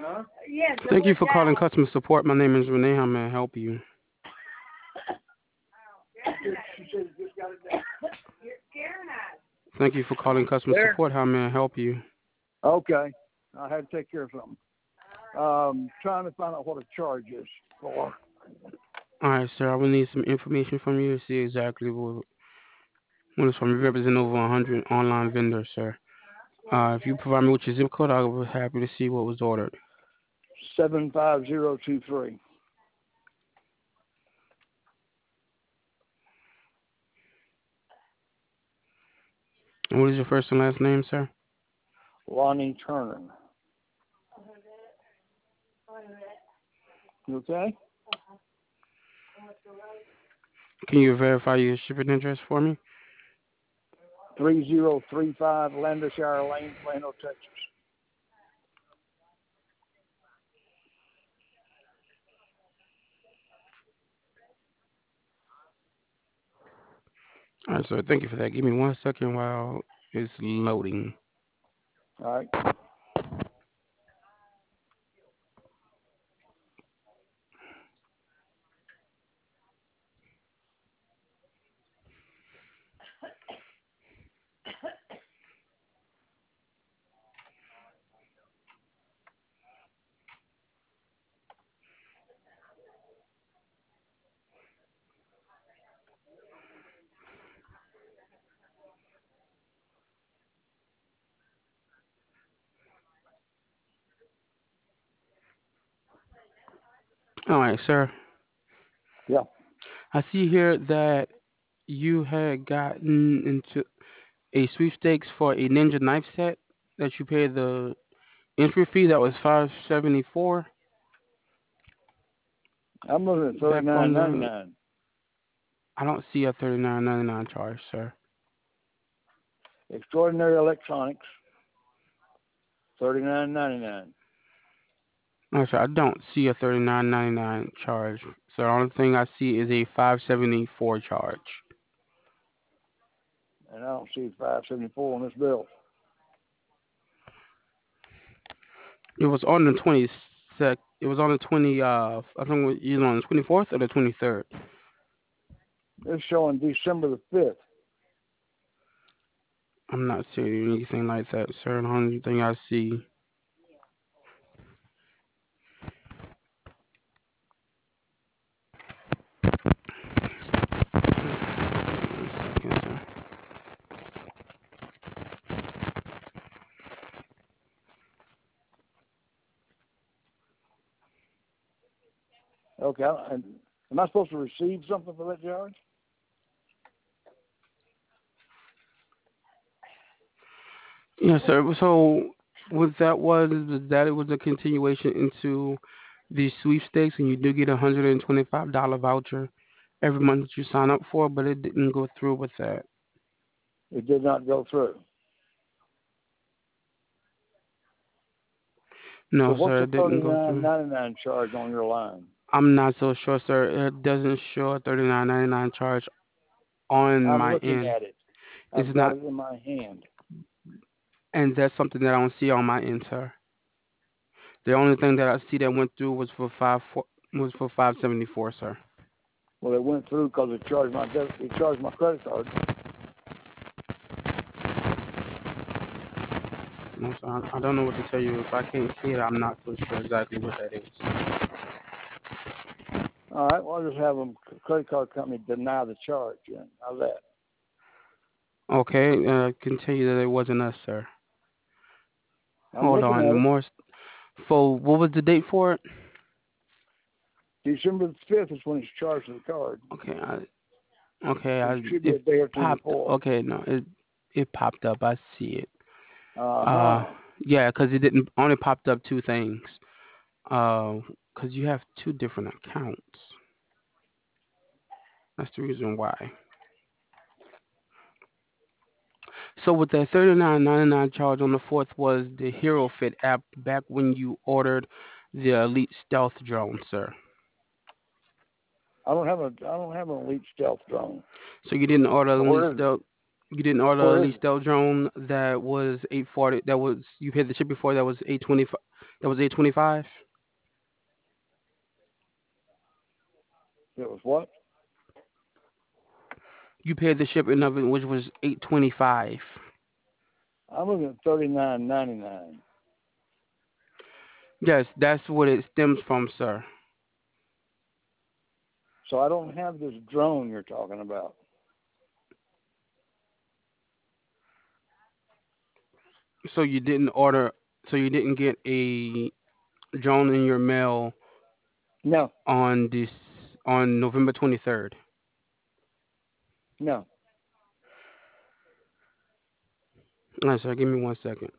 Thank you for calling customer support. My name is Renee. How may I help you? Thank you for calling customer There. support. How may I help you? Okay. I had to take care of something. Trying to find out what a charge is for. All right, sir. I will need some information from you to see exactly what it's from. We represent over 100 online vendors, sir. If you provide me with your zip code, I will be happy to see what was ordered. 75023. And what is your first and last name, sir? Lonnie Turner. You okay? Can you verify your shipping address for me? 3035 Landishire Lane, Plano, Texas. All right, sir. Thank you for that. Give me 1 second while it's loading. All right. All right, sir. Yeah. I see here that you had gotten into a sweepstakes for a Ninja knife set that you paid the entry fee that was $574 I'm looking at back on the. $39.99. I don't see a $39.99 charge, sir. Extraordinary Electronics, $39.99. No, sir, I don't see a $39.99 charge. So the only thing I see is a $574 charge. And I don't see 574 on this bill. It was on the 22nd. It was on the 20. I think it was either on the 24th or the 23rd. It's showing December the 5th. I'm not seeing anything like that, sir. The only thing I see. One second, sir. Okay. And am I supposed to receive something for that charge? Yes, sir. So what that was that it was a continuation into the sweepstakes, and you do get a $125 voucher every month that you sign up for, but it didn't go through with that. It did not go through. So No, what's sir, the it didn't go through. $39.99 charge on your line? I'm not so sure, sir. It doesn't show a $39.99 charge on I'm my looking end. at it. It's I've got not, it in my hand. and that's something that I don't see on my end, sir. The only thing that I see that went through was for was for 574, sir. Well, it went through because it charged my credit card. No, sir, I don't know what to tell you. If I can't see it, I'm not so sure exactly what that is. All right. Well, I'll just have them credit card company deny the charge. Then how's that? Okay, I can tell you that it wasn't us, sir. I'm Hold looking on, at it. more. For what was the date for it? December the 5th is when it's charged to the card. Okay, It should be a it day or two popped. before. Okay, no, it popped up. I see it. Uh, Uh-huh. yeah, because it didn't only popped up two things. Because you have two different accounts. That's the reason why. So with that $39.99 charge on the fourth was the Hero Fit app back when you ordered the Elite Stealth drone, sir. I don't have an Elite Stealth drone. So you didn't order So the Elite where is it? Stealth. You didn't order the Where is Elite it? Stealth drone that was 840. That was you paid the ship before. That was 825. That was 825. It was what? You paid the shipping of it, which was 825. I'm looking at $39.99. Yes, that's what it stems from, sir. So I don't have this drone you're talking about. So you didn't order. So you didn't get a drone in your mail No, on November 23rd. no. All right, sir. Give me 1 second.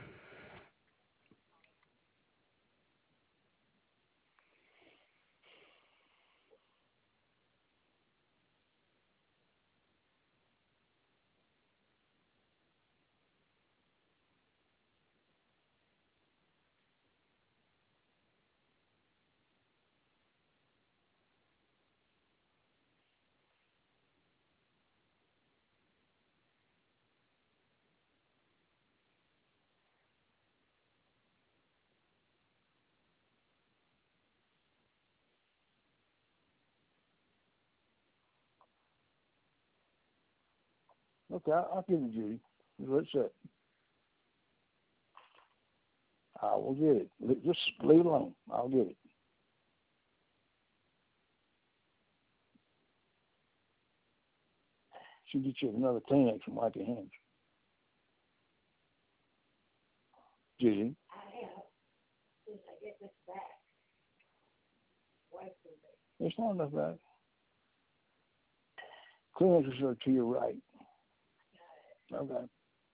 Okay, I'll give it, Judy. Let's see. I will get it. Just leave it alone. I'll get it. She'll get you another Kleenex and wipe your hands. Judy. It's not enough back. Kleenexes are to your right. Okay.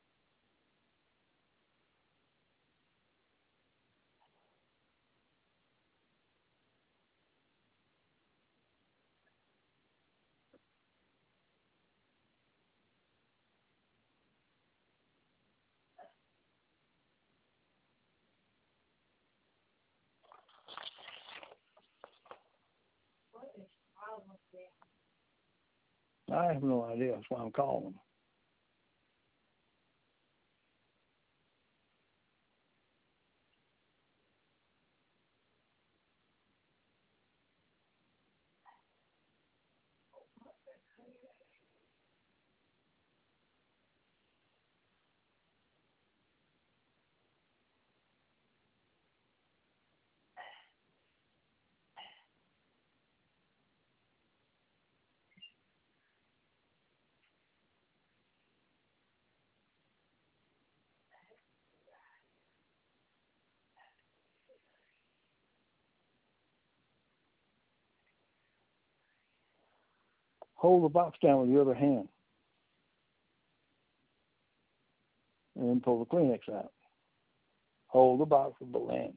I have no idea. That's why I'm calling. Hold the box down with your other hand and then pull the Kleenex out. Hold the box with both hands.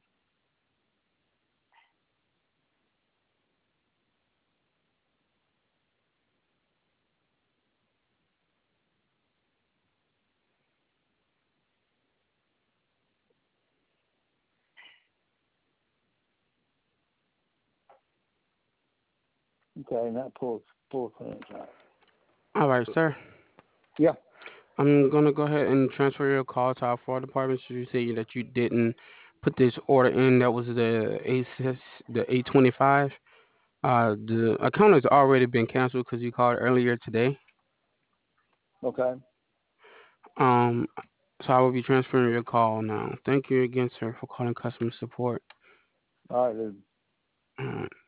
Okay, now pull the Kleenex out. All right, sir. Yeah. I'm gonna go ahead and transfer your call to our fraud department. So you say that you didn't put this order in. That was the 825. The account has already been canceled because you called earlier today. Okay. Um, so I will be transferring your call now. Thank you again, sir, for calling customer support. All right, dude. All right.